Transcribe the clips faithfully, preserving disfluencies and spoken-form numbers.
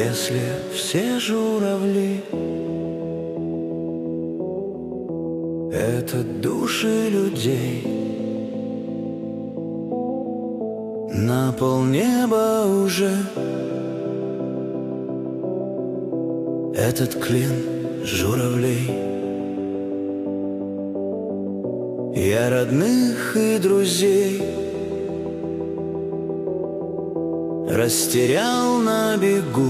Если все журавли — это души людей, на полнеба уже этот клин журавлей. Я родных и друзей растерял на бегу.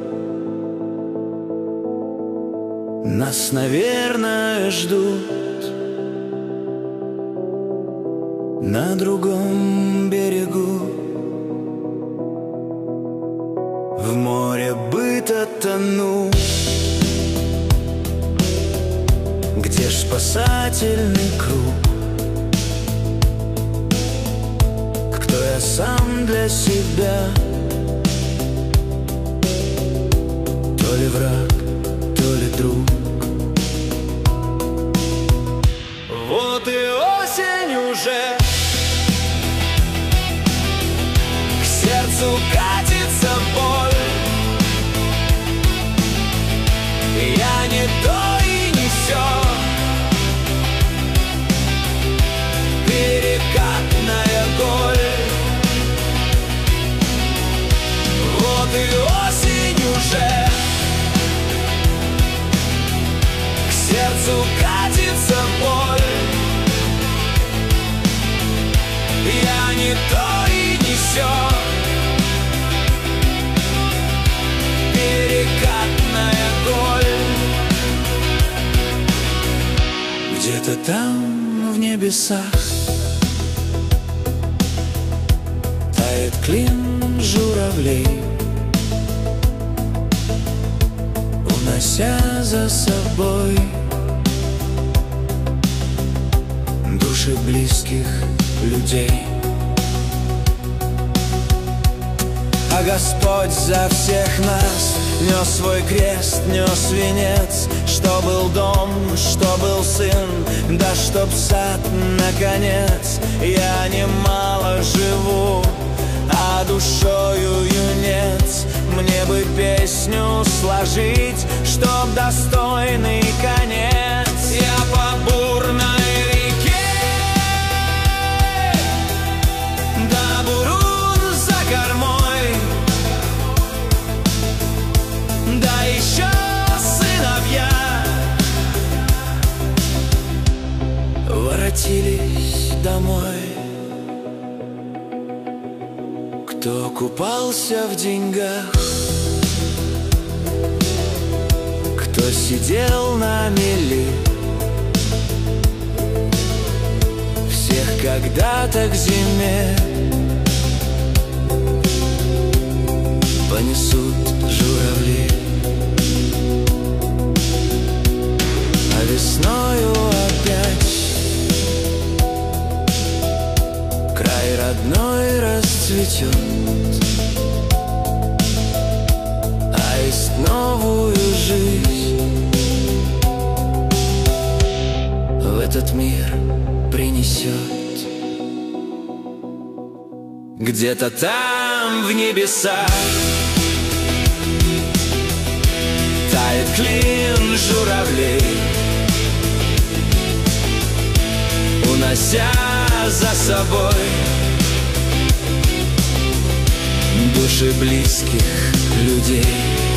Нас, наверное, ждут на другом берегу. В море быта тону, где ж спасательный круг? Кто я сам для себя? То ли враг, то ли друг. Вот и осень уже, к сердцу катится боль. Я не то и не сё, перекатная голь. Вот и осень уже, к сердцу катится боль. Я не то и не сё, перекатная голь. Где-то там в небесах тает клин журавлей, унося за собой души близких людей. А Господь за всех нас нес свой крест, нес венец, что был дом, что был сын, да чтоб сад, наконец. Я немало живу, а душою юнец. Мне бы песню сложить, чтоб достойный конец. Я по бурной реке, да бурун за кормой, да еще сыновья воротились домой. Кто купался в деньгах, кто сидел на мели, всех когда-то к зиме понесут журавли. А весною опять край родной расцветет, аист новую жизнь в этот мир принесет. Где-то там в небесах тает клин журавлей, унося за собой души близких людей.